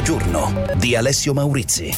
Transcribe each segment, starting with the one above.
Mezzogiorno di Alessio Maurizi.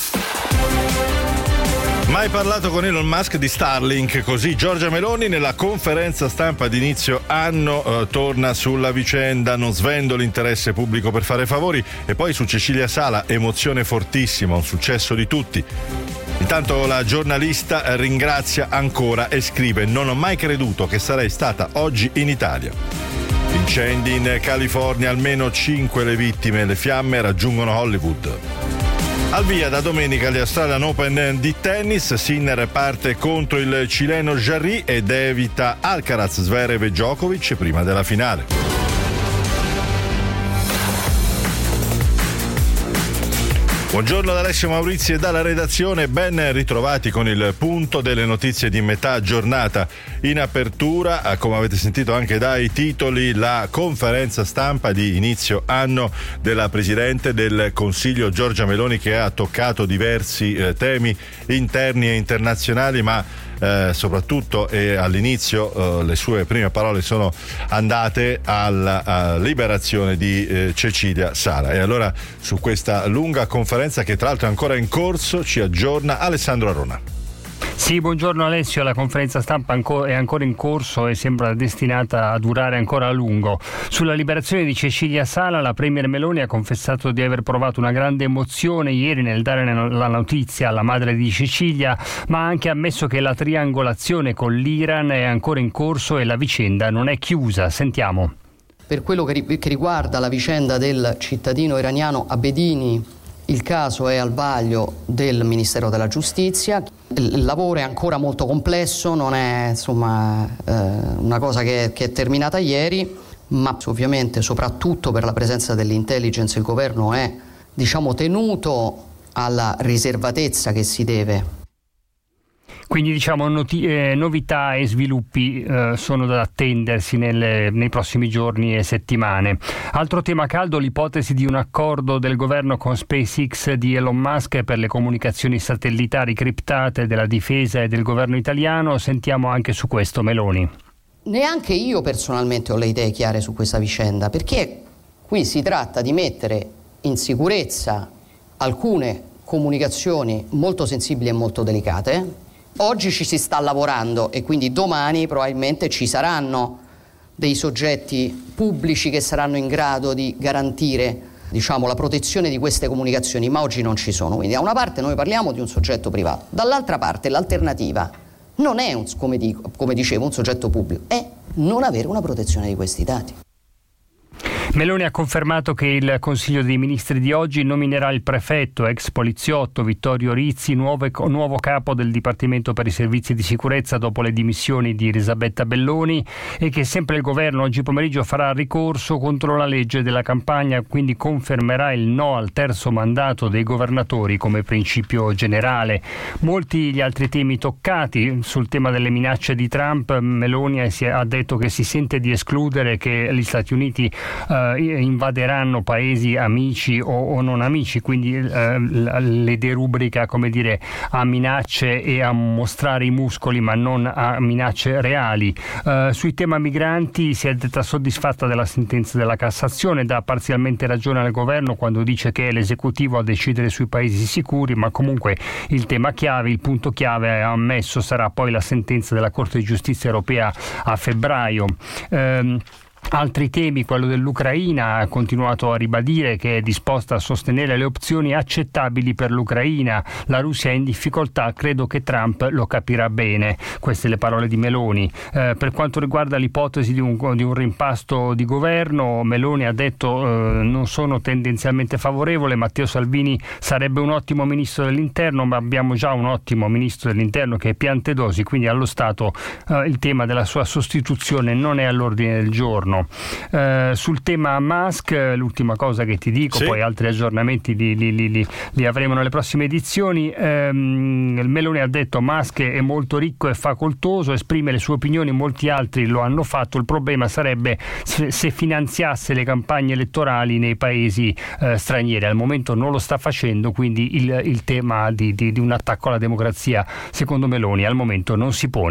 Mai parlato con Elon Musk di Starlink, così Giorgia Meloni nella conferenza stampa di inizio anno torna sulla vicenda, non svendo l'interesse pubblico per fare favori, e poi su Cecilia Sala, emozione fortissima, un successo di tutti. Intanto la giornalista ringrazia ancora e scrive: non ho mai creduto che sarei stata oggi in Italia. Incendi in California, almeno 5 le vittime, le fiamme raggiungono Hollywood. Al via da domenica gli Australian Open di tennis, Sinner parte contro il cileno Jarry ed evita Alcaraz, Zverev e Djokovic prima della finale. Buongiorno da Alessio Maurizi e dalla redazione, ben ritrovati con il punto delle notizie di metà giornata. In apertura, come avete sentito anche dai titoli, la conferenza stampa di inizio anno della Presidente del Consiglio Giorgia Meloni, che ha toccato diversi temi interni e internazionali, ma soprattutto all'inizio le sue prime parole sono andate alla liberazione di Cecilia Sala. E allora su questa lunga conferenza, che tra l'altro è ancora in corso, ci aggiorna Alessandro Arona. Sì, buongiorno Alessio, la conferenza stampa è ancora in corso e sembra destinata a durare ancora a lungo. Sulla liberazione di Cecilia Sala, la Premier Meloni ha confessato di aver provato una grande emozione ieri nel dare la notizia alla madre di Cecilia, ma ha anche ammesso che la triangolazione con l'Iran è ancora in corso e la vicenda non è chiusa. Sentiamo. Per quello che riguarda la vicenda del cittadino iraniano Abedini, il caso è al vaglio del Ministero della Giustizia. Il lavoro è ancora molto complesso, non è una cosa che è terminata ieri, ma ovviamente soprattutto per la presenza dell'intelligence il governo è tenuto alla riservatezza che si deve. Quindi novità e sviluppi sono da attendersi nei prossimi giorni e settimane. Altro tema caldo, l'ipotesi di un accordo del governo con SpaceX di Elon Musk per le comunicazioni satellitari criptate della difesa e del governo italiano. Sentiamo anche su questo Meloni. Neanche io personalmente ho le idee chiare su questa vicenda, perché qui si tratta di mettere in sicurezza alcune comunicazioni molto sensibili e molto delicate. Oggi ci si sta lavorando e quindi domani probabilmente ci saranno dei soggetti pubblici che saranno in grado di garantire la protezione di queste comunicazioni, ma oggi non ci sono. Quindi da una parte noi parliamo di un soggetto privato, dall'altra parte l'alternativa non è, come dicevo, un soggetto pubblico, è non avere una protezione di questi dati. Meloni ha confermato che il Consiglio dei Ministri di oggi nominerà il prefetto, ex poliziotto Vittorio Rizzi, nuovo capo del Dipartimento per i Servizi di Sicurezza dopo le dimissioni di Elisabetta Belloni, e che sempre il governo oggi pomeriggio farà ricorso contro la legge della campagna, quindi confermerà il no al terzo mandato dei governatori come principio generale. Molti gli altri temi toccati. Sul tema delle minacce di Trump, Meloni ha detto che si sente di escludere che gli Stati Uniti invaderanno paesi amici o non amici, quindi le derubrica a minacce e a mostrare i muscoli, ma non a minacce reali. Sui tema migranti si è detta soddisfatta della sentenza della Cassazione, dà parzialmente ragione al governo quando dice che è l'esecutivo a decidere sui paesi sicuri, ma comunque il punto chiave ha ammesso sarà poi la sentenza della Corte di Giustizia europea a febbraio. Altri temi, quello dell'Ucraina, ha continuato a ribadire che è disposta a sostenere le opzioni accettabili per l'Ucraina. La Russia è in difficoltà, credo che Trump lo capirà bene. Queste le parole di Meloni. Per quanto riguarda l'ipotesi di un rimpasto di governo, Meloni ha detto non sono tendenzialmente favorevole, Matteo Salvini sarebbe un ottimo ministro dell'interno, ma abbiamo già un ottimo ministro dell'interno che è Piantedosi, quindi allo stato il tema della sua sostituzione non è all'ordine del giorno. Sul tema Musk, l'ultima cosa che ti dico, sì. Poi altri aggiornamenti li avremo nelle prossime edizioni. Meloni ha detto Musk è molto ricco e facoltoso, esprime le sue opinioni, molti altri lo hanno fatto, il problema sarebbe se finanziasse le campagne elettorali nei paesi stranieri. Al momento non lo sta facendo, quindi il tema di un attacco alla democrazia secondo Meloni al momento non si pone.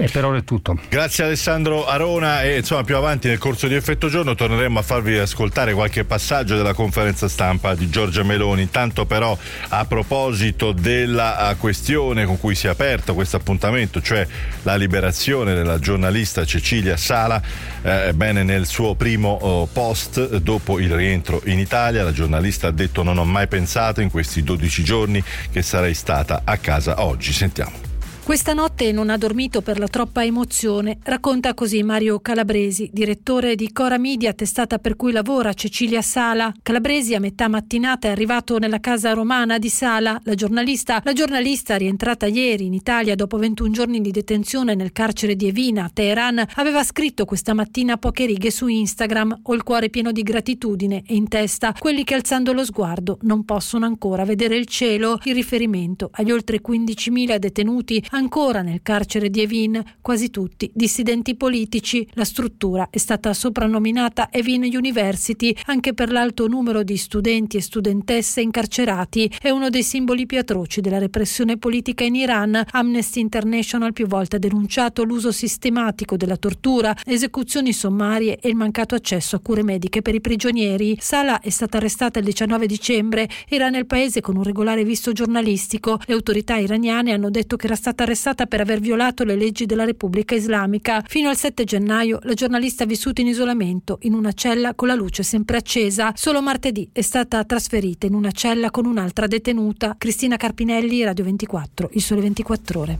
E per ora è tutto. Grazie Alessandro Arona, e insomma più avanti nel corso di Effetto Giorno torneremo a farvi ascoltare qualche passaggio della conferenza stampa di Giorgia Meloni. Intanto però, a proposito della questione con cui si è aperto questo appuntamento, cioè la liberazione della giornalista Cecilia Sala, bene, nel suo primo post dopo il rientro in Italia la giornalista ha detto: non ho mai pensato in questi 12 giorni che sarei stata a casa oggi. Sentiamo. Questa notte non ha dormito per la troppa emozione, racconta così Mario Calabresi, direttore di Cora Media, testata per cui lavora Cecilia Sala. Calabresi a metà mattinata è arrivato nella casa romana di Sala. La giornalista, rientrata ieri in Italia dopo 21 giorni di detenzione nel carcere di Evina, a Teheran, aveva scritto questa mattina poche righe su Instagram: ho il cuore pieno di gratitudine e in testa quelli che alzando lo sguardo non possono ancora vedere il cielo, in riferimento agli oltre 15.000 detenuti ancora nel carcere di Evin, quasi tutti dissidenti politici. La struttura è stata soprannominata Evin University anche per l'alto numero di studenti e studentesse incarcerati. È uno dei simboli più atroci della repressione politica in Iran. Amnesty International più volte ha denunciato l'uso sistematico della tortura, esecuzioni sommarie e il mancato accesso a cure mediche per i prigionieri. Sala è stata arrestata il 19 dicembre, era nel paese con un regolare visto giornalistico. Le autorità iraniane hanno detto che era stata arrestata per aver violato le leggi della Repubblica Islamica. Fino al 7 gennaio la giornalista ha vissuto in isolamento in una cella con la luce sempre accesa. Solo martedì è stata trasferita in una cella con un'altra detenuta. Cristina Carpinelli, Radio 24, Il Sole 24 Ore.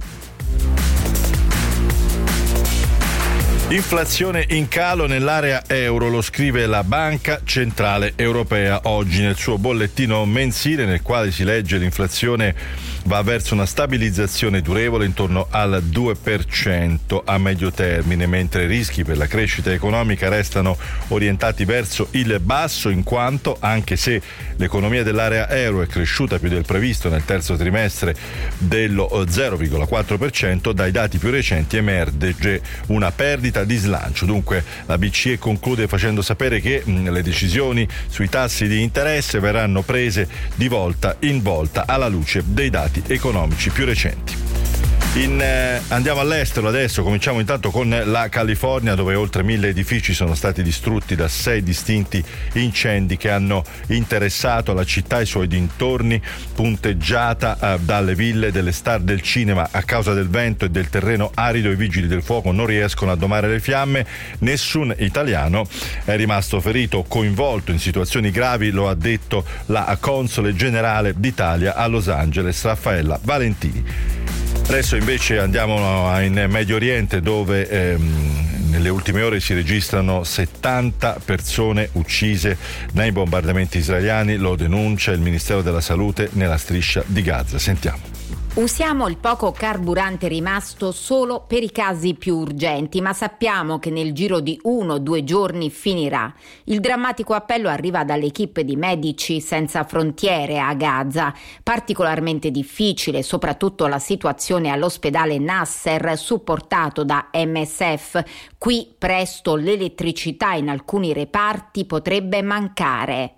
Inflazione in calo nell'area euro, lo scrive la Banca Centrale Europea oggi nel suo bollettino mensile, nel quale si legge: l'inflazione va verso una stabilizzazione durevole intorno al 2% a medio termine, mentre i rischi per la crescita economica restano orientati verso il basso, in quanto, anche se l'economia dell'area euro è cresciuta più del previsto nel terzo trimestre dello 0,4%, dai dati più recenti emerge una perdita di slancio. Dunque la BCE conclude facendo sapere che le decisioni sui tassi di interesse verranno prese di volta in volta alla luce dei dati economici più recenti. Andiamo all'estero adesso, cominciamo intanto con la California, dove oltre 1.000 edifici sono stati distrutti da 6 distinti incendi che hanno interessato la città e i suoi dintorni, punteggiata dalle ville delle star del cinema. A causa del vento e del terreno arido i vigili del fuoco non riescono a domare le fiamme. Nessun italiano è rimasto ferito o coinvolto in situazioni gravi, lo ha detto la console generale d'Italia a Los Angeles, Raffaella Valentini. Adesso invece andiamo in Medio Oriente, dove nelle ultime ore si registrano 70 persone uccise nei bombardamenti israeliani, lo denuncia il Ministero della Salute nella striscia di Gaza. Sentiamo. Usiamo il poco carburante rimasto solo per i casi più urgenti, ma sappiamo che nel giro di 1 o 2 giorni finirà. Il drammatico appello arriva dall'equipe di Medici Senza Frontiere a Gaza. Particolarmente difficile soprattutto la situazione all'ospedale Nasser, supportato da MSF. Qui presto l'elettricità in alcuni reparti potrebbe mancare.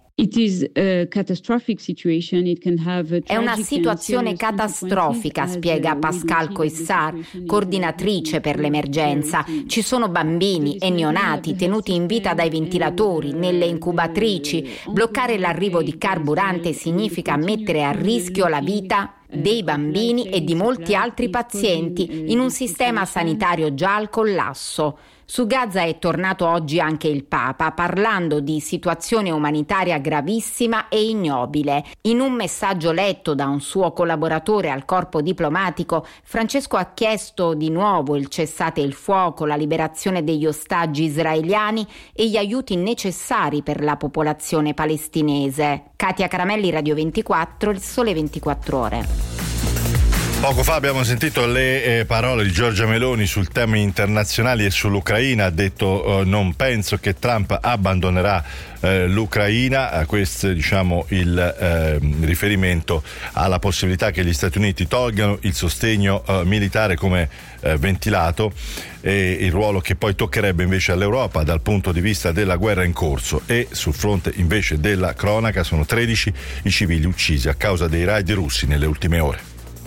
È una situazione catastrofica, spiega Pascal Coissar, coordinatrice per l'emergenza. Ci sono bambini e neonati tenuti in vita dai ventilatori, nelle incubatrici. Bloccare l'arrivo di carburante significa mettere a rischio la vita dei bambini e di molti altri pazienti in un sistema sanitario già al collasso. Su Gaza è tornato oggi anche il Papa, parlando di situazione umanitaria gravissima e ignobile. In un messaggio letto da un suo collaboratore al corpo diplomatico, Francesco ha chiesto di nuovo il cessate il fuoco, la liberazione degli ostaggi israeliani e gli aiuti necessari per la popolazione palestinese. Katia Caramelli, Radio 24, Il Sole 24 Ore. Poco fa abbiamo sentito le parole di Giorgia Meloni sul tema internazionali e sull'Ucraina. Ha detto non penso che Trump abbandonerà l'Ucraina. Questo è, diciamo, il riferimento alla possibilità che gli Stati Uniti tolgano il sostegno militare come ventilato, e il ruolo che poi toccherebbe invece all'Europa dal punto di vista della guerra in corso. E sul fronte invece della cronaca sono 13 i civili uccisi a causa dei raid russi nelle ultime ore.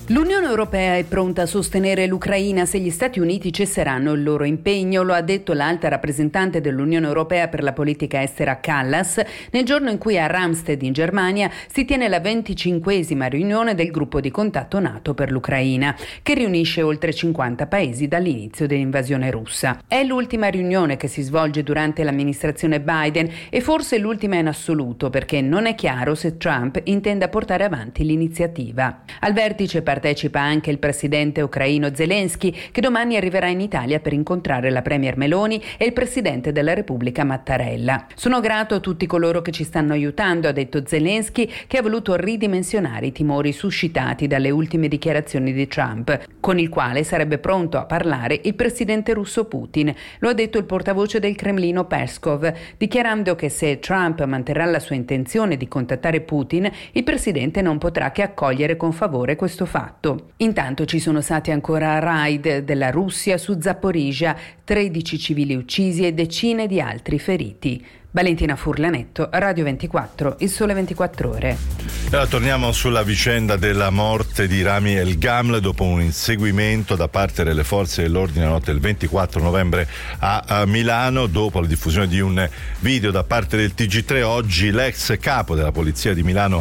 L'Unione Europea è pronta a sostenere l'Ucraina se gli Stati Uniti cesseranno il loro impegno, lo ha detto l'alta rappresentante dell'Unione Europea per la politica estera Kallas nel giorno in cui a Ramstedt in Germania si tiene la 25esima riunione del gruppo di contatto NATO per l'Ucraina, che riunisce oltre 50 paesi dall'inizio dell'invasione russa. È l'ultima riunione che si svolge durante l'amministrazione Biden e forse l'ultima in assoluto, perché non è chiaro se Trump intenda portare avanti l'iniziativa. Al vertice partecipa anche il presidente ucraino Zelensky, che domani arriverà in Italia per incontrare la premier Meloni e il presidente della Repubblica Mattarella. Sono grato a tutti coloro che ci stanno aiutando, ha detto Zelensky, che ha voluto ridimensionare i timori suscitati dalle ultime dichiarazioni di Trump, con il quale sarebbe pronto a parlare il presidente russo Putin. Lo ha detto il portavoce del Cremlino Peskov, dichiarando che se Trump manterrà la sua intenzione di contattare Putin, il presidente non potrà che accogliere con favore questo fatto. Intanto ci sono stati ancora raid della Russia su Zaporizhzhia, 13 civili uccisi e decine di altri feriti. Valentina Furlanetto, Radio 24, Il Sole 24 Ore. Allora, torniamo sulla vicenda della morte di Rami El Gaml dopo un inseguimento da parte delle forze dell'ordine notte il 24 novembre a Milano. Dopo la diffusione di un video da parte del TG3, oggi l'ex capo della polizia di Milano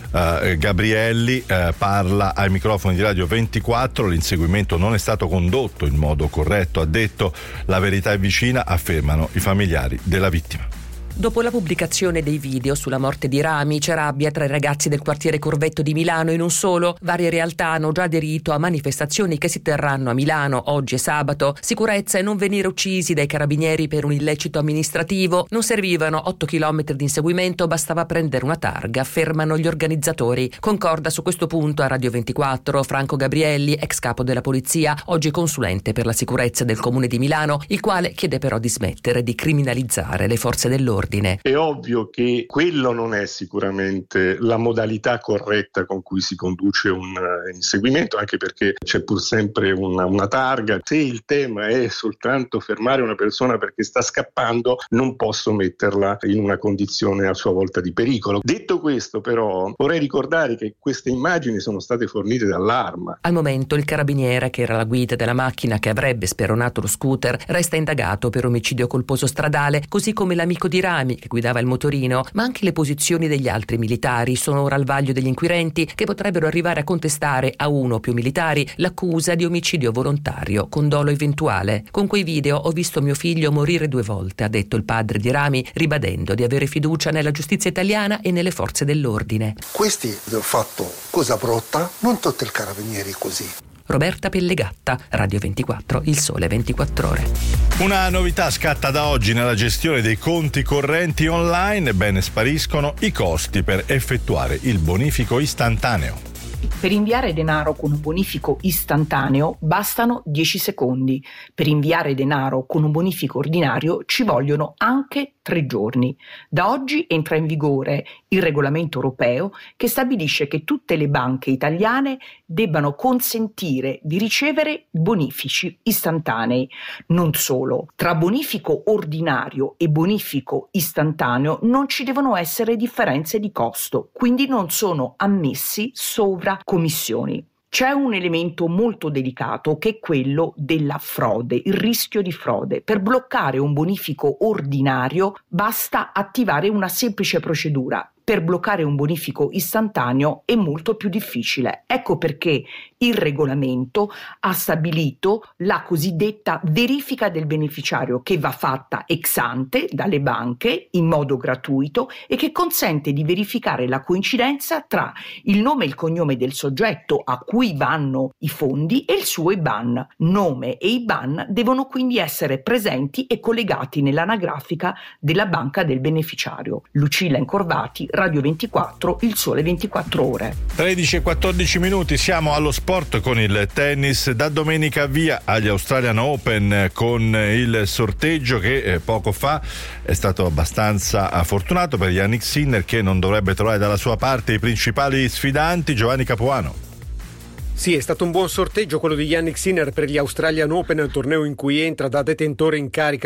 Gabrielli parla ai microfoni di Radio 24. L'inseguimento non è stato condotto in modo corretto, ha detto. La verità è vicina, affermano i familiari della vittima. Dopo la pubblicazione dei video sulla morte di Rami, c'è rabbia tra i ragazzi del quartiere Corvetto di Milano e non solo. Varie realtà hanno già aderito a manifestazioni che si terranno a Milano oggi e sabato. Sicurezza e non venire uccisi dai carabinieri per un illecito amministrativo. Non servivano 8 chilometri di inseguimento, bastava prendere una targa, affermano gli organizzatori. Concorda su questo punto a Radio 24 Franco Gabrielli, ex capo della polizia, oggi consulente per la sicurezza del Comune di Milano, il quale chiede però di smettere di criminalizzare le forze dell'ordine. È ovvio che quello non è sicuramente la modalità corretta con cui si conduce un inseguimento, anche perché c'è pur sempre una targa. Se il tema è soltanto fermare una persona perché sta scappando, non posso metterla in una condizione a sua volta di pericolo. Detto questo, però, vorrei ricordare che queste immagini sono state fornite dall'Arma. Al momento il carabiniere, che era alla guida della macchina che avrebbe speronato lo scooter, resta indagato per omicidio colposo stradale, così come l'amico di Rami che guidava il motorino, ma anche le posizioni degli altri militari sono ora al vaglio degli inquirenti, che potrebbero arrivare a contestare a uno o più militari l'accusa di omicidio volontario con dolo eventuale. Con quei video ho visto mio figlio morire 2 volte, ha detto il padre di Rami, ribadendo di avere fiducia nella giustizia italiana e nelle forze dell'ordine. Questi hanno fatto cosa brutta, non tutti i carabinieri così. Roberta Pellegatta, Radio 24, Il Sole 24 Ore. Una novità scatta da oggi nella gestione dei conti correnti online. Ebbene, spariscono i costi per effettuare il bonifico istantaneo. Per inviare denaro con un bonifico istantaneo bastano 10 secondi. Per inviare denaro con un bonifico ordinario ci vogliono anche 3 giorni. Da oggi entra in vigore il regolamento europeo che stabilisce che tutte le banche italiane debbano consentire di ricevere bonifici istantanei. Non solo, tra bonifico ordinario e bonifico istantaneo non ci devono essere differenze di costo, quindi non sono ammessi sovracommissioni. C'è un elemento molto delicato che è quello della frode, il rischio di frode. Per bloccare un bonifico ordinario basta attivare una semplice procedura. Per bloccare un bonifico istantaneo è molto più difficile. Ecco perché il regolamento ha stabilito la cosiddetta verifica del beneficiario, che va fatta ex ante dalle banche in modo gratuito e che consente di verificare la coincidenza tra il nome e il cognome del soggetto a cui vanno i fondi e il suo IBAN. Nome e IBAN devono quindi essere presenti e collegati nell'anagrafica della banca del beneficiario. Lucilla Incorvati, Radio 24, Il Sole 24 Ore. 13 e 14 minuti, siamo allo sport con il tennis. Da domenica via agli Australian Open con il sorteggio che poco fa è stato abbastanza fortunato per Jannik Sinner, che non dovrebbe trovare dalla sua parte i principali sfidanti. Giovanni Capuano. Sì, è stato un buon sorteggio quello di Jannik Sinner per gli Australian Open, torneo in cui entra da detentore in carica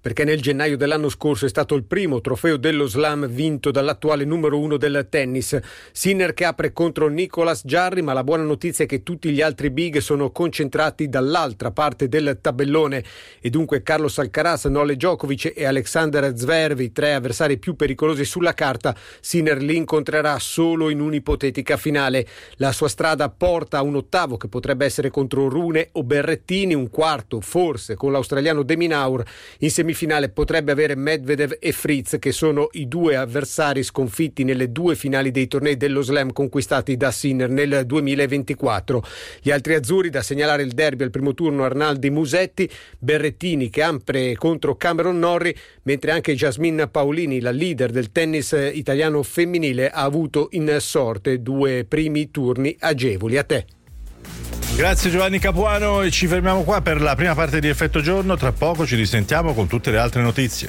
perché nel gennaio dell'anno scorso è stato il primo trofeo dello slam vinto dall'attuale numero 1 del tennis. Sinner che apre contro Nicolas Jarry, ma la buona notizia è che tutti gli altri big sono concentrati dall'altra parte del tabellone e dunque Carlos Alcaraz, Novak Djokovic e Alexander Zverev, i 3 avversari più pericolosi sulla carta. Sinner li incontrerà solo in un'ipotetica finale. La sua strada porta a un ottavo che potrebbe essere contro Rune o Berrettini, un quarto forse con l'australiano De Minaur. In semifinale potrebbe avere Medvedev e Fritz, che sono i 2 avversari sconfitti nelle 2 finali dei tornei dello slam conquistati da Sinner nel 2024. Gli altri azzurri, da segnalare il derby al primo turno Arnaldi Musetti, Berrettini che apre contro Cameron Norrie, mentre anche Jasmine Paolini, la leader del tennis italiano femminile, ha avuto in sorte 2 primi turni agevoli. A te. Grazie Giovanni Capuano, e ci fermiamo qua per la prima parte di Effetto Giorno. Tra poco ci risentiamo con tutte le altre notizie.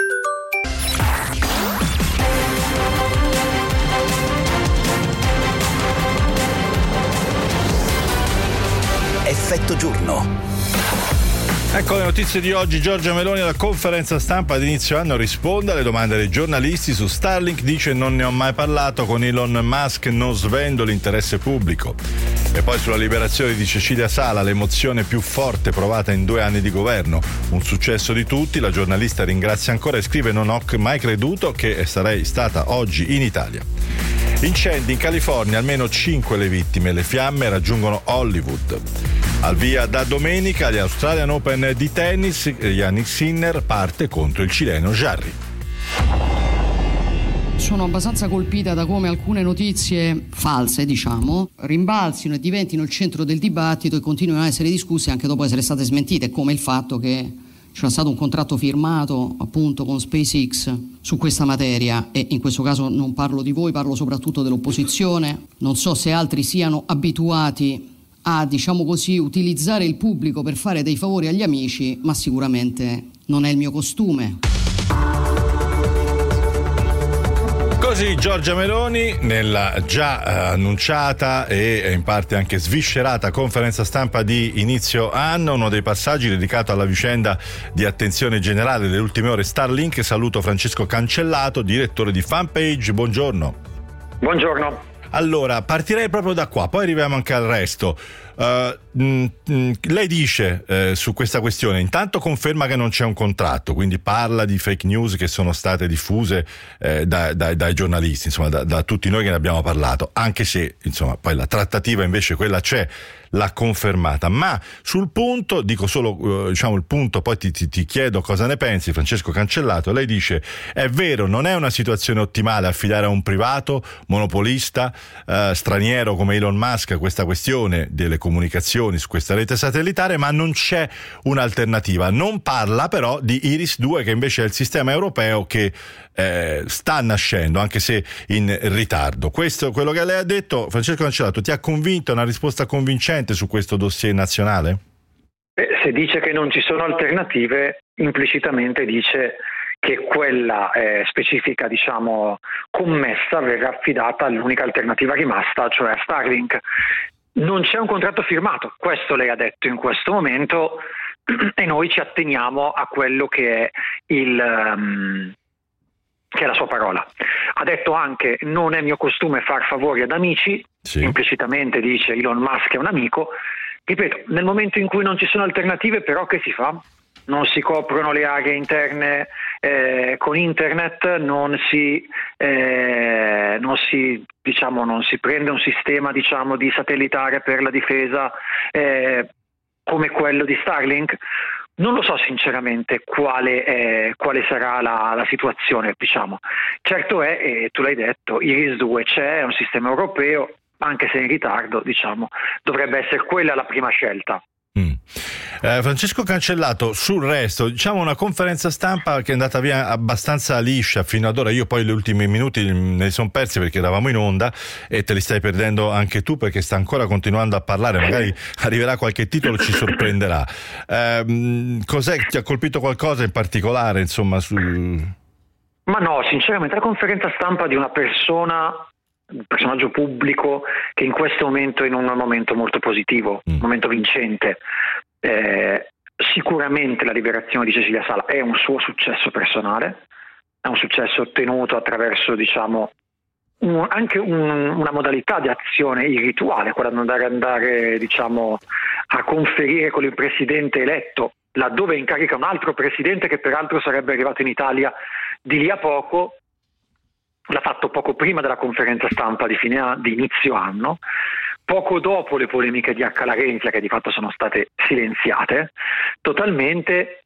Effetto Giorno. Ecco le notizie di oggi. Giorgia Meloni alla conferenza stampa ad inizio anno risponde alle domande dei giornalisti su Starlink, dice: non ne ho mai parlato con Elon Musk, non svendo l'interesse pubblico. E poi sulla liberazione di Cecilia Sala, l'emozione più forte provata in 2 anni di governo, un successo di tutti, la giornalista ringrazia ancora e scrive: non ho mai creduto che sarei stata oggi in Italia. Incendi in California, almeno 5 le vittime, le fiamme raggiungono Hollywood. Al via da domenica gli Australian Open di tennis, Jannik Sinner parte contro il cileno Jarry. Sono abbastanza colpita da come alcune notizie false, rimbalzino e diventino il centro del dibattito e continuino a essere discusse anche dopo essere state smentite, come il fatto che c'era stato un contratto firmato appunto con SpaceX su questa materia, e in questo caso non parlo di voi, parlo soprattutto dell'opposizione. Non so se altri siano abituati a, utilizzare il pubblico per fare dei favori agli amici, ma sicuramente non è il mio costume. Così Giorgia Meloni nella già annunciata e in parte anche sviscerata conferenza stampa di inizio anno, uno dei passaggi dedicato alla vicenda di attenzione generale delle ultime ore Starlink. Saluto Francesco Cancellato, direttore di Fanpage. Buongiorno. Buongiorno. Allora, partirei proprio da qua, poi arriviamo anche al resto. Lei dice su questa questione, intanto conferma che non c'è un contratto, quindi parla di fake news che sono state diffuse dai giornalisti, da tutti noi che ne abbiamo parlato, anche se poi la trattativa invece quella c'è, l'ha confermata. Ma sul punto, dico solo il punto, poi ti chiedo cosa ne pensi, Francesco Cancellato. Lei dice: è vero, non è una situazione ottimale affidare a un privato monopolista straniero come Elon Musk questa questione delle comunicazioni su questa rete satellitare, ma non c'è un'alternativa. Non parla però di IRIS-2, che invece è il sistema europeo che sta nascendo, anche se in ritardo. Questo, quello che lei ha detto, Francesco Cancellato, ti ha convinto? È una risposta convincente su questo dossier nazionale? Se dice che non ci sono alternative, implicitamente dice che quella specifica, commessa verrà affidata all'unica alternativa rimasta, cioè a Starlink. Non c'è un contratto firmato, questo lei ha detto in questo momento, e noi ci atteniamo a quello che è la sua parola. Ha detto anche: non è mio costume far favori ad amici, sì. Implicitamente dice Elon Musk è un amico. Ripeto, nel momento in cui non ci sono alternative, però che si fa? Non si coprono le aree interne con internet, non si prende un sistema di satellitare per la difesa come quello di Starlink. Non lo so sinceramente quale sarà la situazione, Certo è, e tu l'hai detto, IRIS-2 c'è, è un sistema europeo, anche se in ritardo, dovrebbe essere quella la prima scelta. Francesco Cancellato, sul resto, una conferenza stampa che è andata via abbastanza liscia fino ad ora. Io poi gli ultimi minuti me li sono persi perché eravamo in onda, e te li stai perdendo anche tu perché sta ancora continuando a parlare, magari arriverà qualche titolo, ci sorprenderà. Cos'è? Ti ha colpito qualcosa in particolare, Ma no, sinceramente la conferenza stampa di una persona, un personaggio pubblico che in questo momento è in un momento molto positivo, un momento vincente. sicuramente la liberazione di Cecilia Sala è un suo successo personale, è un successo ottenuto attraverso, diciamo, anche una modalità di azione irrituale, quella di andare diciamo, a conferire con il presidente eletto, laddove incarica un altro presidente che peraltro sarebbe arrivato in Italia di lì a poco. L'ha fatto poco prima della conferenza stampa di inizio anno, poco dopo le polemiche di Acca Larenzia, che di fatto sono state silenziate totalmente,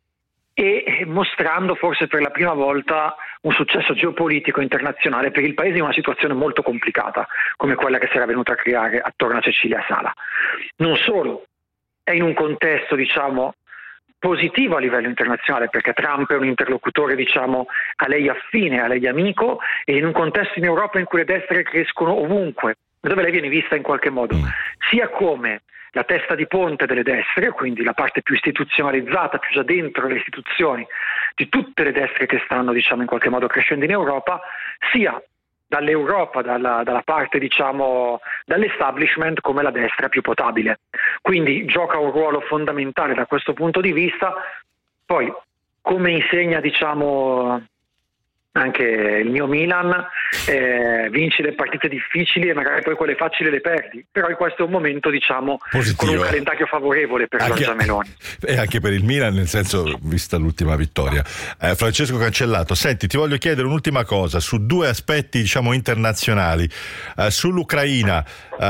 e mostrando forse per la prima volta un successo geopolitico internazionale per il paese in una situazione molto complicata come quella che si era venuta a creare attorno a Cecilia Sala. Non solo, è in un contesto, diciamo, positivo a livello internazionale, perché Trump è un interlocutore, diciamo, a lei affine, a lei amico, e in un contesto in Europa in cui le destre crescono ovunque, dove lei viene vista in qualche modo sia come la testa di ponte delle destre, quindi la parte più istituzionalizzata, più già dentro le istituzioni di tutte le destre che stanno, diciamo, in qualche modo crescendo in Europa, sia dall'Europa, dalla parte, diciamo, dall'establishment, come la destra più potabile. Quindi gioca un ruolo fondamentale da questo punto di vista. Poi, come insegna, diciamo, anche il mio Milan, vinci le partite difficili e magari poi quelle facili le perdi, però in questo è un momento, diciamo, positivo, con un calendario favorevole per Giorgia Meloni e anche per il Milan, nel senso, vista l'ultima vittoria. Francesco Cancellato, senti, ti voglio chiedere un'ultima cosa su due aspetti, diciamo, internazionali, sull'Ucraina,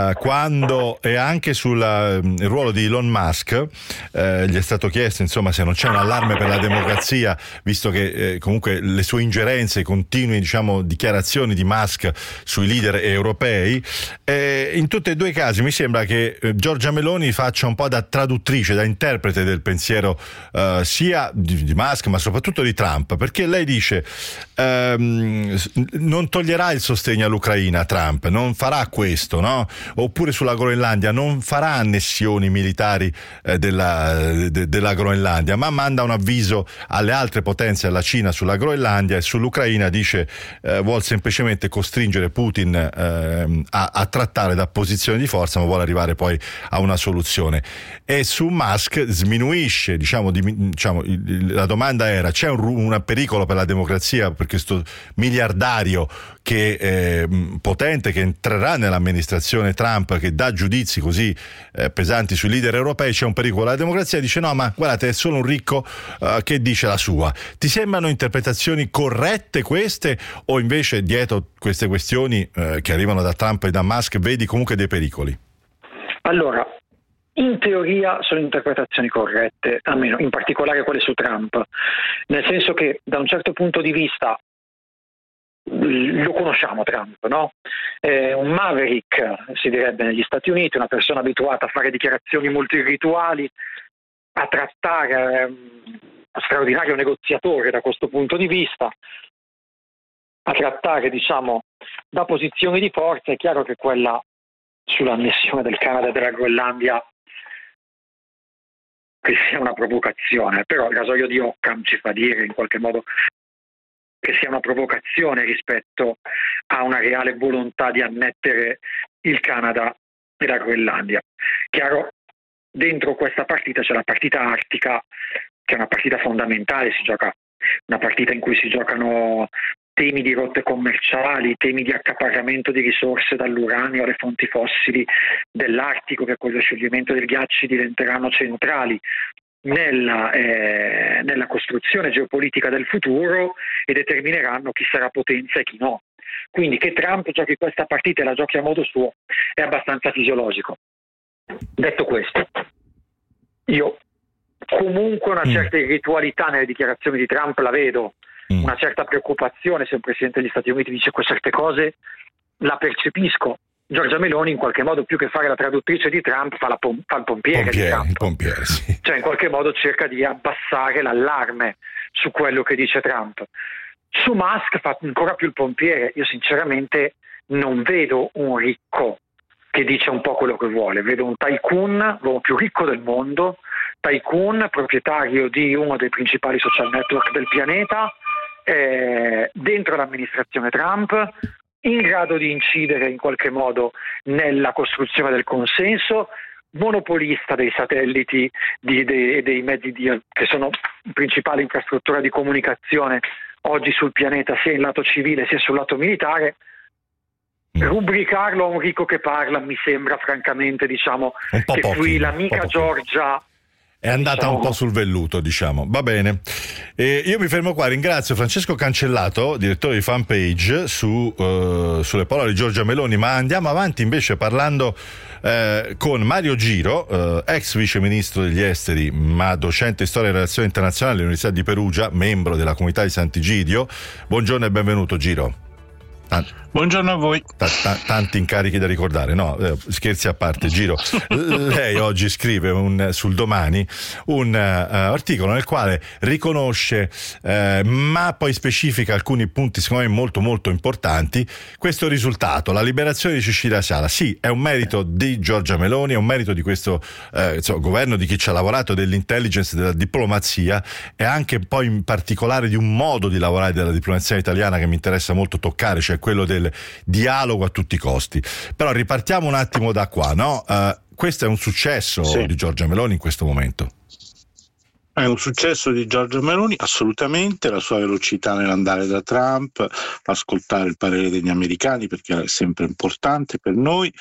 quando e anche sul ruolo di Elon Musk. Gli è stato chiesto, insomma, se non c'è un allarme per la democrazia, visto che comunque le sue ingerenze, continue, diciamo, dichiarazioni di Musk sui leader europei. In tutti e due i casi mi sembra che Giorgia Meloni faccia un po' da traduttrice, da interprete del pensiero sia di Musk ma soprattutto di Trump, perché lei dice non toglierà il sostegno all'Ucraina Trump, non farà questo, no? Oppure sulla Groenlandia non farà annessioni militari della Groenlandia, ma manda un avviso alle altre potenze, alla Cina sulla Groenlandia, e sull'Ucraina dice vuol semplicemente costringere Putin a trattare da posizione di forza, ma vuole arrivare poi a una soluzione. E su Musk sminuisce, diciamo, la domanda era: c'è un pericolo per la democrazia per questo miliardario che potente, che entrerà nell'amministrazione Trump, che dà giudizi così pesanti sui leader europei? C'è un pericolo per la democrazia? Dice no, ma guardate, è solo un ricco che dice la sua. Ti sembrano interpretazioni corrette queste, o invece dietro queste questioni che arrivano da Trump e da Musk vedi comunque dei pericoli? Allora, in teoria sono interpretazioni corrette, almeno in particolare quelle su Trump, nel senso che da un certo punto di vista lo conosciamo Trump, no? Un maverick, si direbbe negli Stati Uniti, una persona abituata a fare dichiarazioni molto irrituali, a trattare, un straordinario negoziatore da questo punto di vista, a trattare, diciamo, da posizioni di forza. È chiaro che quella sull'annessione del Canada e della Groenlandia che sia una provocazione, però il rasoio di Occam ci fa dire in qualche modo che sia una provocazione rispetto a una reale volontà di annettere il Canada e la Groenlandia. Chiaro, dentro questa partita c'è la partita artica, che è una partita fondamentale, una partita in cui si giocano temi di rotte commerciali, temi di accaparramento di risorse dall'uranio alle fonti fossili dell'Artico, che con lo scioglimento dei ghiacci diventeranno centrali nella costruzione geopolitica del futuro e determineranno chi sarà potenza e chi no. Quindi che Trump giochi questa partita e la giochi a modo suo è abbastanza fisiologico. Detto questo, io comunque una certa irritualità nelle dichiarazioni di Trump la vedo, una certa preoccupazione se un presidente degli Stati Uniti dice certe cose, la percepisco. Giorgia Meloni in qualche modo, più che fare la traduttrice di Trump, fa il pompiere di Trump. Pompiere, sì. Cioè in qualche modo cerca di abbassare l'allarme su quello che dice Trump. Su Musk fa ancora più il pompiere. Io sinceramente non vedo un ricco che dice un po' quello che vuole, vedo un tycoon, l'uomo più ricco del mondo, tycoon, proprietario di uno dei principali social network del pianeta, dentro l'amministrazione Trump, in grado di incidere in qualche modo nella costruzione del consenso, monopolista dei satelliti dei mezzi che sono la principale infrastruttura di comunicazione oggi sul pianeta, sia in lato civile sia sul lato militare. Rubricarlo a un ricco che parla mi sembra francamente, diciamo, che qui l'amica Giorgia è andata un po' sul velluto, diciamo. Va bene. Io mi fermo qua, ringrazio Francesco Cancellato, direttore di fanpage sulle parole di Giorgia Meloni, ma andiamo avanti invece parlando con Mario Giro, ex vice ministro degli esteri ma docente di storia e relazioni internazionali all'Università di Perugia, membro della comunità di Sant'Egidio. Buongiorno e benvenuto, Giro. Buongiorno a voi. Tanti incarichi da ricordare, no? Scherzi a parte, Giro. Lei oggi scrive sul Domani un articolo nel quale riconosce, ma poi specifica alcuni punti secondo me molto molto importanti, questo risultato, la liberazione di Cecilia Sala. Sì, è un merito di Giorgia Meloni, è un merito di questo governo, di chi ci ha lavorato, dell'intelligence, della diplomazia, e anche poi in particolare di un modo di lavorare della diplomazia italiana che mi interessa molto toccare, cioè quello del dialogo a tutti i costi. Però ripartiamo un attimo da qua, no? Questo è un successo di Giorgia Meloni in questo momento. È un successo di Giorgia Meloni, assolutamente, la sua velocità nell'andare da Trump, ascoltare il parere degli americani, perché è sempre importante per noi,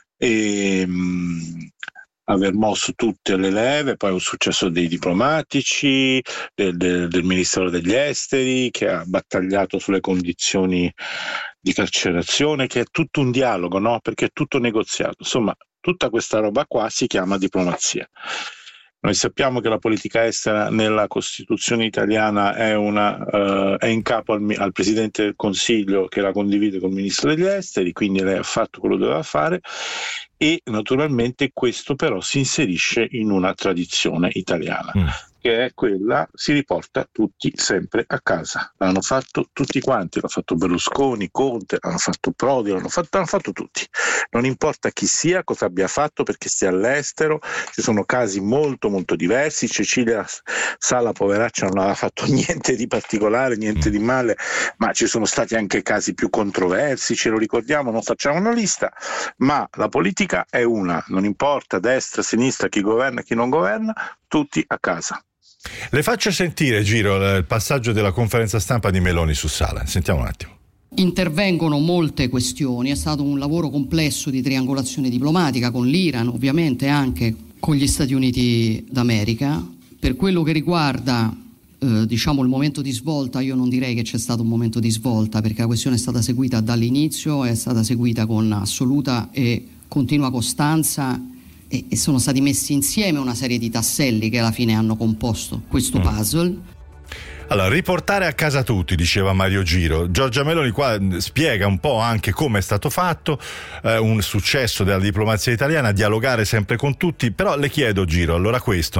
e aver mosso tutte le leve. Poi è un successo dei diplomatici, del Ministero degli Esteri, che ha battagliato sulle condizioni di carcerazione, che è tutto un dialogo, no? Perché è tutto negoziato. Insomma, tutta questa roba qua si chiama diplomazia. Noi sappiamo che la politica estera nella Costituzione italiana è in capo al Presidente del Consiglio, che la condivide col Ministro degli Esteri, quindi lei ha fatto quello che doveva fare, e naturalmente questo però si inserisce in una tradizione italiana, che è quella: si riporta tutti sempre a casa. L'hanno fatto tutti quanti, l'ha fatto Berlusconi, Conte, l'hanno fatto Prodi, l'hanno fatto tutti. Non importa chi sia, cosa abbia fatto, perché stia all'estero. Ci sono casi molto molto diversi. Cecilia Sala, poveraccia, non aveva fatto niente di particolare, niente di male, ma ci sono stati anche casi più controversi, ce lo ricordiamo, non facciamo una lista, ma la politica è una, non importa destra, sinistra, chi governa, chi non governa, tutti a casa. Le faccio sentire, Giro, il passaggio della conferenza stampa di Meloni su Sala. Sentiamo un attimo. Intervengono molte questioni, è stato un lavoro complesso di triangolazione diplomatica con l'Iran, ovviamente anche con gli Stati Uniti d'America. Per quello che riguarda il momento di svolta, io non direi che c'è stato un momento di svolta, perché la questione è stata seguita dall'inizio, è stata seguita con assoluta e continua costanza, e sono stati messi insieme una serie di tasselli che alla fine hanno composto questo puzzle. Allora, riportare a casa tutti, diceva Mario Giro. Giorgia Meloni qua spiega un po' anche come è stato fatto, un successo della diplomazia italiana, dialogare sempre con tutti. Però le chiedo, Giro, allora questo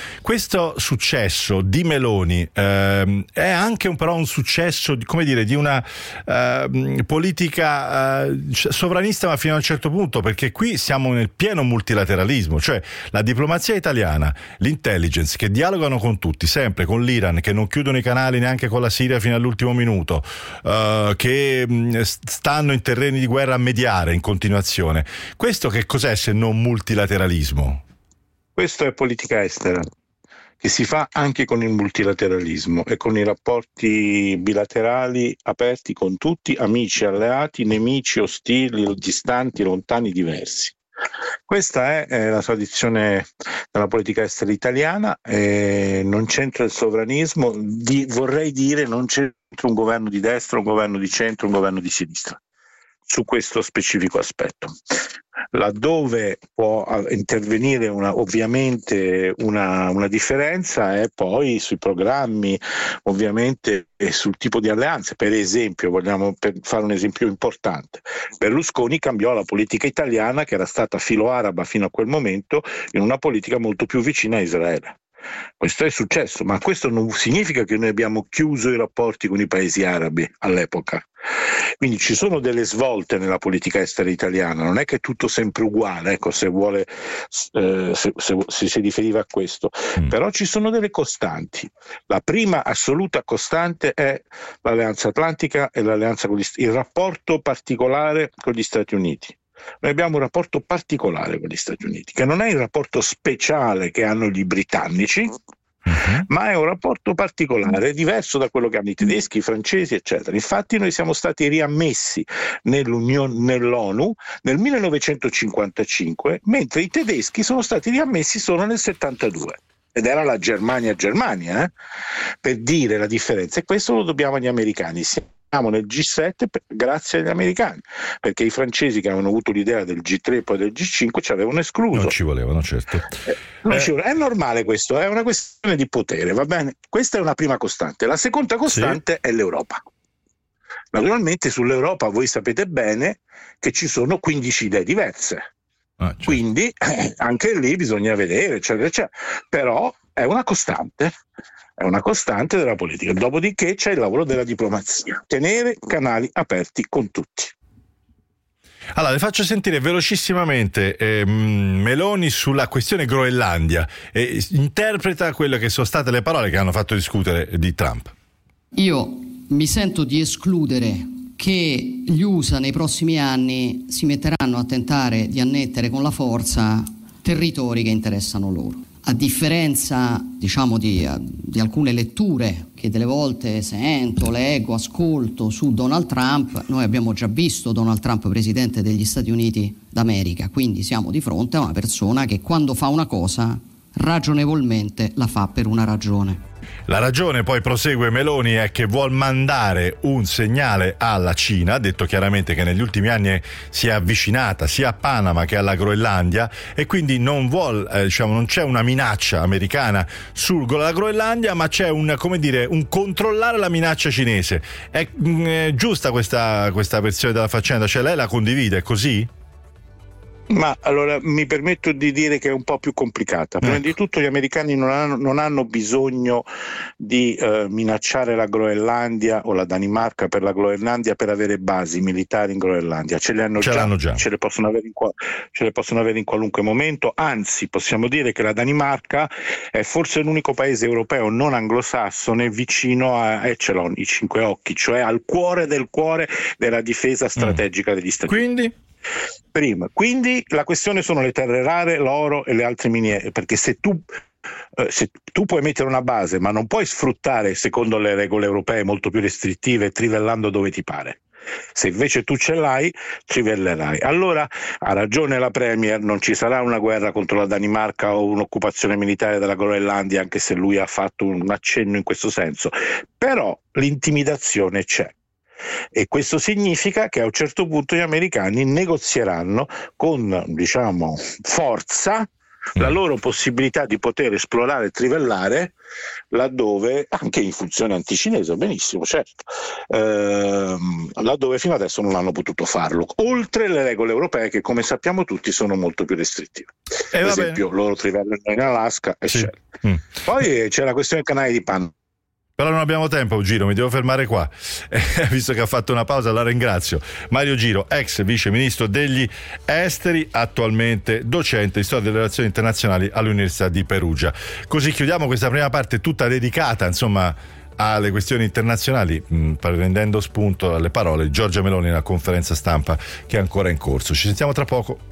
successo di Meloni è anche però un successo di una politica sovranista, ma fino a un certo punto, perché qui siamo nel pieno multilateralismo, cioè la diplomazia italiana, l'intelligence, che dialogano con tutti, sempre con l'Iran, che non chiudono i canali neanche con la Siria fino all'ultimo minuto, che stanno in terreni di guerra a mediare in continuazione. Questo che cos'è se non multilateralismo? Questo è politica estera, che si fa anche con il multilateralismo e con i rapporti bilaterali aperti con tutti, amici, alleati, nemici, ostili, distanti, lontani, diversi. Questa è la tradizione della politica estera italiana, non c'entra il sovranismo, vorrei dire non c'entra un governo di destra, un governo di centro, un governo di sinistra su questo specifico aspetto. Laddove può intervenire ovviamente una differenza è poi sui programmi, ovviamente, e sul tipo di alleanze. Per esempio, per fare un esempio importante, Berlusconi cambiò la politica italiana, che era stata filo-araba fino a quel momento, in una politica molto più vicina a Israele. Questo è successo, ma questo non significa che noi abbiamo chiuso i rapporti con i paesi arabi all'epoca. Quindi ci sono delle svolte nella politica estera italiana, non è che è tutto sempre uguale, ecco, se si riferiva a questo, però ci sono delle costanti. La prima assoluta costante è l'Alleanza Atlantica e l'alleanza il rapporto particolare con gli Stati Uniti. Noi abbiamo un rapporto particolare con gli Stati Uniti, che non è il rapporto speciale che hanno gli britannici, ma è un rapporto particolare, diverso da quello che hanno i tedeschi, i francesi, eccetera. Infatti noi siamo stati riammessi nell'ONU nel 1955, mentre i tedeschi sono stati riammessi solo nel 72. Ed era la Germania, per dire la differenza. E questo lo dobbiamo agli americani. Siamo nel G7 grazie agli americani, perché i francesi, che avevano avuto l'idea del G3 e poi del G5, ci avevano escluso. Non ci volevano, certo. È normale questo, è una questione di potere, va bene? Questa è una prima costante. La seconda costante è l'Europa. Naturalmente sull'Europa voi sapete bene che ci sono 15 idee diverse. Certo. Quindi anche lì bisogna vedere, eccetera, eccetera. Però è una costante della politica. Dopodiché c'è il lavoro della diplomazia, tenere canali aperti con tutti. Allora, le faccio sentire velocissimamente Meloni sulla questione Groenlandia, interpreta quelle che sono state le parole che hanno fatto discutere di Trump. Io mi sento di escludere che gli USA nei prossimi anni si metteranno a tentare di annettere con la forza territori che interessano loro. A differenza, diciamo, di alcune letture che delle volte sento, leggo, ascolto su Donald Trump, noi abbiamo già visto Donald Trump presidente degli Stati Uniti d'America, quindi siamo di fronte a una persona che quando fa una cosa ragionevolmente la fa per una ragione. La ragione, poi prosegue Meloni, è che vuol mandare un segnale alla Cina, ha detto chiaramente che negli ultimi anni si è avvicinata sia a Panama che alla Groenlandia e quindi non c'è una minaccia americana sulla Groenlandia, ma c'è un controllare la minaccia cinese. È giusta questa versione della faccenda? Cioè lei la condivide, è così? Ma allora mi permetto di dire che è un po' più complicata. Prima di tutto gli americani non hanno bisogno di minacciare la Groenlandia o la Danimarca per la Groenlandia per avere basi militari in Groenlandia. Ce le hanno già. Ce le possono avere in qualunque momento. Anzi, possiamo dire che la Danimarca è forse l'unico paese europeo non anglosassone vicino a Echelon, i Cinque Occhi, cioè al cuore della difesa strategica degli Stati Uniti. Quindi la questione sono le terre rare, l'oro e le altre miniere, perché se tu puoi mettere una base ma non puoi sfruttare secondo le regole europee molto più restrittive, trivellando dove ti pare. Se invece tu ce l'hai, trivellerai. Allora ha ragione la Premier, non ci sarà una guerra contro la Danimarca o un'occupazione militare della Groenlandia, anche se lui ha fatto un accenno in questo senso, però l'intimidazione c'è. E questo significa che a un certo punto gli americani negozieranno con, forza la loro possibilità di poter esplorare e trivellare laddove, anche in funzione anticinese, benissimo, certo, laddove fino adesso non hanno potuto farlo, oltre le regole europee che, come sappiamo tutti, sono molto più restrittive. Per esempio, loro trivellano in Alaska, eccetera. Poi c'è la questione del canale di Panama. Però non abbiamo tempo, Giro, mi devo fermare qua. Visto che ha fatto una pausa, la ringrazio. Mario Giro, ex vice ministro degli esteri, attualmente docente di storia delle relazioni internazionali all'Università di Perugia. Così chiudiamo questa prima parte tutta dedicata, alle questioni internazionali, prendendo spunto alle parole di Giorgia Meloni nella conferenza stampa che è ancora in corso. Ci sentiamo tra poco.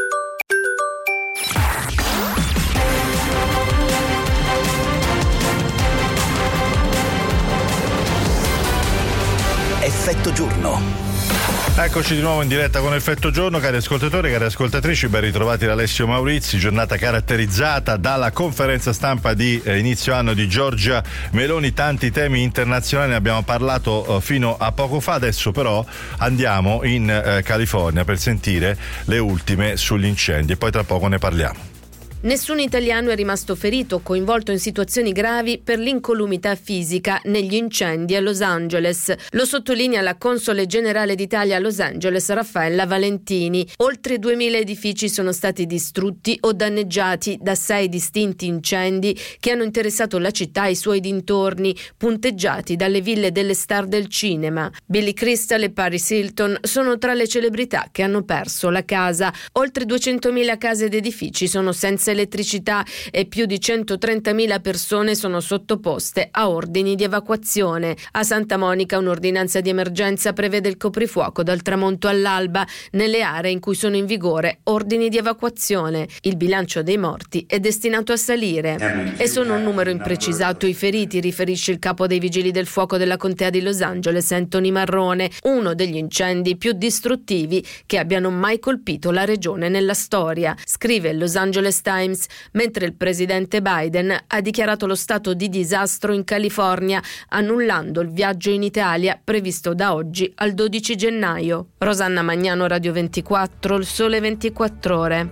Effetto giorno. Eccoci di nuovo in diretta con Effetto Giorno, cari ascoltatori, cari ascoltatrici, ben ritrovati da Alessio Maurizi. Giornata caratterizzata dalla conferenza stampa di inizio anno di Giorgia Meloni, tanti temi internazionali, ne abbiamo parlato fino a poco fa. Adesso però andiamo in California per sentire le ultime sugli incendi e poi tra poco ne parliamo. Nessun italiano è rimasto ferito o coinvolto in situazioni gravi per l'incolumità fisica negli incendi a Los Angeles. Lo sottolinea la console generale d'Italia a Los Angeles, Raffaella Valentini. Oltre 2000 edifici sono stati distrutti o danneggiati da 6 distinti incendi che hanno interessato la città e i suoi dintorni, punteggiati dalle ville delle star del cinema. Billy Crystal e Paris Hilton sono tra le celebrità che hanno perso la casa. Oltre 200.000 case ed edifici sono senza senza elettricità e più di 130.000 persone sono sottoposte a ordini di evacuazione. A Santa Monica un'ordinanza di emergenza prevede il coprifuoco dal tramonto all'alba nelle aree in cui sono in vigore ordini di evacuazione. Il bilancio dei morti è destinato a salire e sono un numero imprecisato i feriti, riferisce il capo dei vigili del fuoco della contea di Los Angeles, Anthony Marrone, uno degli incendi più distruttivi che abbiano mai colpito la regione nella storia. Scrive il Los Angeles Times, mentre il presidente Biden ha dichiarato lo stato di disastro in California, annullando il viaggio in Italia previsto da oggi al 12 gennaio. Rosanna Magnano, Radio 24, Il Sole 24 Ore.